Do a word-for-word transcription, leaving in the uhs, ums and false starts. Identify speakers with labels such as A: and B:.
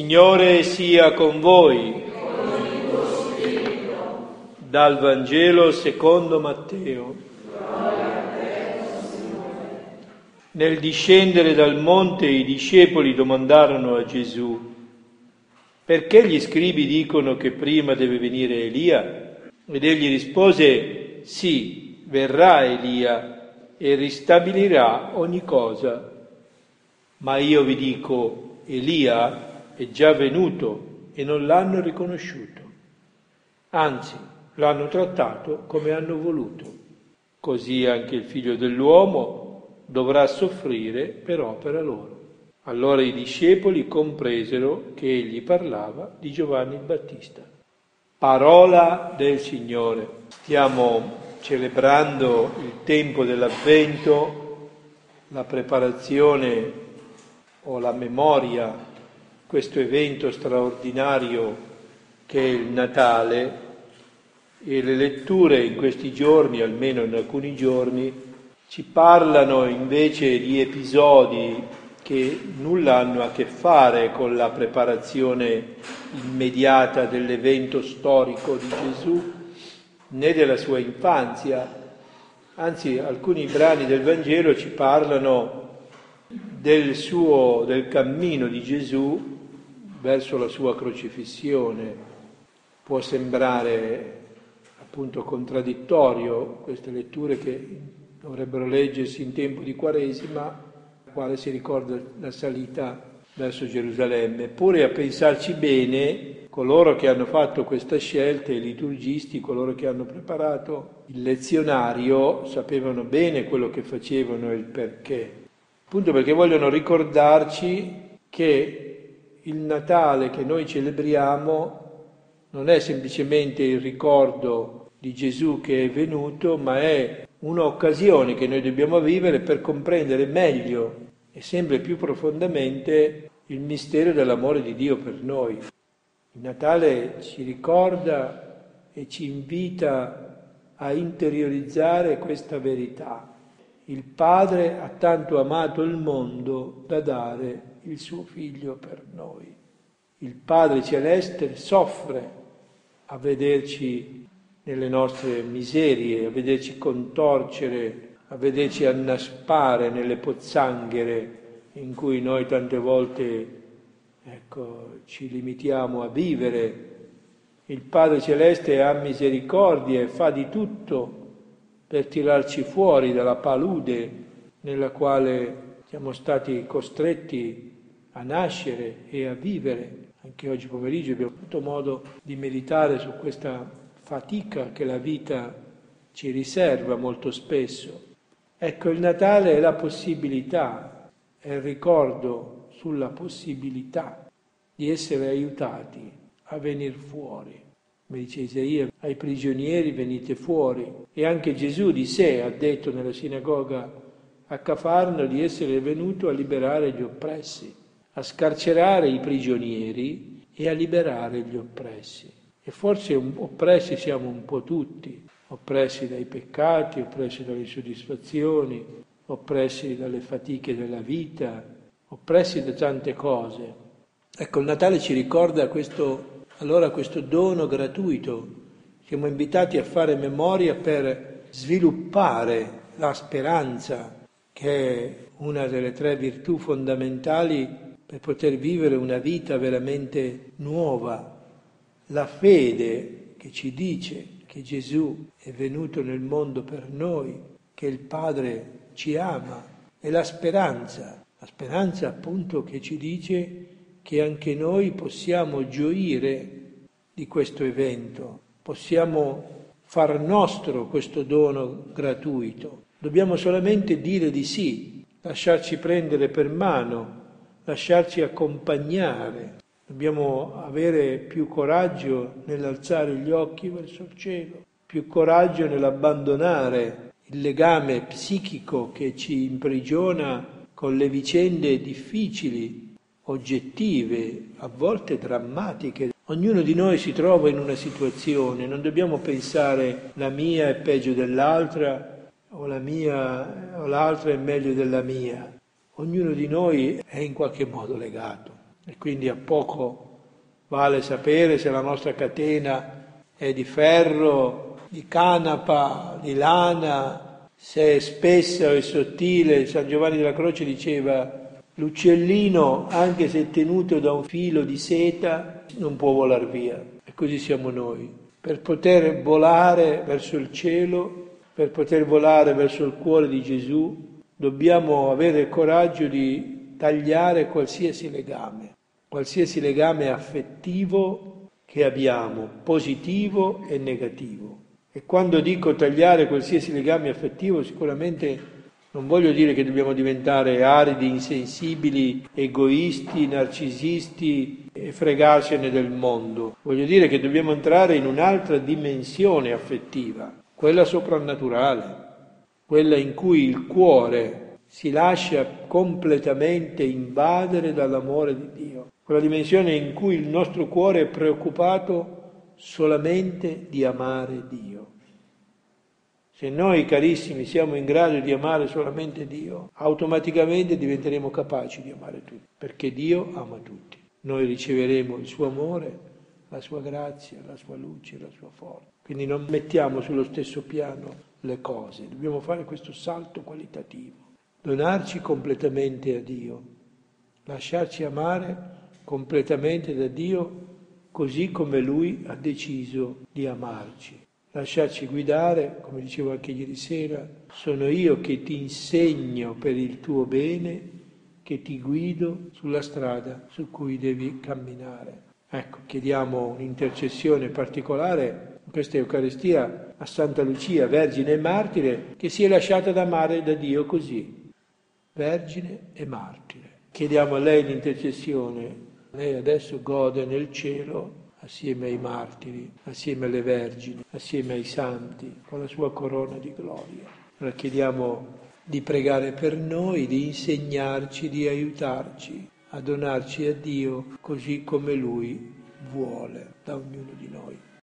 A: Signore sia con voi. Dal Vangelo secondo Matteo. Nel discendere dal monte i discepoli domandarono a Gesù: perché gli scribi dicono che prima deve venire Elia? Ed egli rispose: sì, verrà Elia e ristabilirà ogni cosa. Ma io vi dico, Elia è già venuto e non l'hanno riconosciuto. Anzi, l'hanno trattato come hanno voluto. Così anche il Figlio dell'uomo dovrà soffrire per opera loro. Allora i discepoli compresero che egli parlava di Giovanni il Battista. Parola del Signore. Stiamo celebrando il tempo dell'Avvento, la preparazione o la memoria, questo evento straordinario che è il Natale, e le letture in questi giorni, almeno in alcuni giorni, ci parlano invece di episodi che nulla hanno a che fare con la preparazione immediata dell'evento storico di Gesù, né della sua infanzia. Anzi, alcuni brani del Vangelo ci parlano del suo, del cammino di Gesù verso la sua crocifissione. Può sembrare appunto contraddittorio queste letture che dovrebbero leggersi in tempo di Quaresima, nel quale si ricorda la salita verso Gerusalemme. Eppure, a pensarci bene, coloro che hanno fatto questa scelta, i liturgisti, coloro che hanno preparato il lezionario, sapevano bene quello che facevano e il perché. Appunto perché vogliono ricordarci che il Natale che noi celebriamo non è semplicemente il ricordo di Gesù che è venuto, ma è un'occasione che noi dobbiamo vivere per comprendere meglio e sempre più profondamente il mistero dell'amore di Dio per noi. Il Natale ci ricorda e ci invita a interiorizzare questa verità. Il Padre ha tanto amato il mondo da dare il suo Figlio per noi. Il Padre Celeste soffre a vederci nelle nostre miserie, a vederci contorcere, a vederci annaspare nelle pozzanghere in cui noi tante volte ecco, ci limitiamo a vivere. Il Padre Celeste ha misericordia e fa di tutto per tirarci fuori dalla palude nella quale siamo stati costretti a nascere e a vivere. Anche oggi pomeriggio abbiamo avuto modo di meditare su questa fatica che la vita ci riserva molto spesso. Ecco, il Natale è la possibilità, è il ricordo sulla possibilità di essere aiutati a venire fuori. Come dice Isaia, ai prigionieri venite fuori. E anche Gesù di sé ha detto nella sinagoga a Cafarno di essere venuto a liberare gli oppressi, a scarcerare i prigionieri e a liberare gli oppressi. E forse un, oppressi siamo un po' tutti, oppressi dai peccati, oppressi dalle insoddisfazioni, oppressi dalle fatiche della vita, oppressi da tante cose. Ecco, il Natale ci ricorda questo, allora questo dono gratuito. Siamo invitati a fare memoria per sviluppare la speranza, che è una delle tre virtù fondamentali per poter vivere una vita veramente nuova. La fede che ci dice che Gesù è venuto nel mondo per noi, che il Padre ci ama, e la speranza, la speranza appunto che ci dice che anche noi possiamo gioire di questo evento, possiamo far nostro questo dono gratuito. Dobbiamo solamente dire di sì, lasciarci prendere per mano, lasciarci accompagnare. Dobbiamo avere più coraggio nell'alzare gli occhi verso il cielo, più coraggio nell'abbandonare il legame psichico che ci imprigiona con le vicende difficili, oggettive, a volte drammatiche. Ognuno di noi si trova in una situazione, non dobbiamo pensare la mia è peggio dell'altra o la mia o l'altra è meglio della mia. Ognuno di noi è in qualche modo legato. E quindi a poco vale sapere se la nostra catena è di ferro, di canapa, di lana, se è spessa o è sottile. San Giovanni della Croce diceva: l'uccellino, anche se tenuto da un filo di seta, non può volar via. E così siamo noi. Per poter volare verso il cielo, per poter volare verso il cuore di Gesù, dobbiamo avere il coraggio di tagliare qualsiasi legame, qualsiasi legame affettivo che abbiamo, positivo e negativo. E quando dico tagliare qualsiasi legame affettivo, sicuramente non voglio dire che dobbiamo diventare aridi, insensibili, egoisti, narcisisti e fregarcene del mondo. Voglio dire che dobbiamo entrare in un'altra dimensione affettiva, quella soprannaturale, quella in cui il cuore si lascia completamente invadere dall'amore di Dio, quella dimensione in cui il nostro cuore è preoccupato solamente di amare Dio. Se noi, carissimi, siamo in grado di amare solamente Dio, automaticamente diventeremo capaci di amare tutti, perché Dio ama tutti. Noi riceveremo il suo amore, la sua grazia, la sua luce, la sua forza. Quindi non mettiamo sullo stesso piano le cose, dobbiamo fare questo salto qualitativo, donarci completamente a Dio, lasciarci amare completamente da Dio così come Lui ha deciso di amarci. Lasciarci guidare, come dicevo anche ieri sera, sono io che ti insegno per il tuo bene, che ti guido sulla strada su cui devi camminare. Ecco, chiediamo un'intercessione particolare in questa Eucaristia a Santa Lucia, Vergine e Martire, che si è lasciata ad amare da Dio così, Vergine e Martire. Chiediamo a lei l'intercessione, lei adesso gode nel cielo, assieme ai martiri, assieme alle vergini, assieme ai santi, con la sua corona di gloria. Allora chiediamo di pregare per noi, di insegnarci, di aiutarci a donarci a Dio così come Lui vuole da ognuno di noi.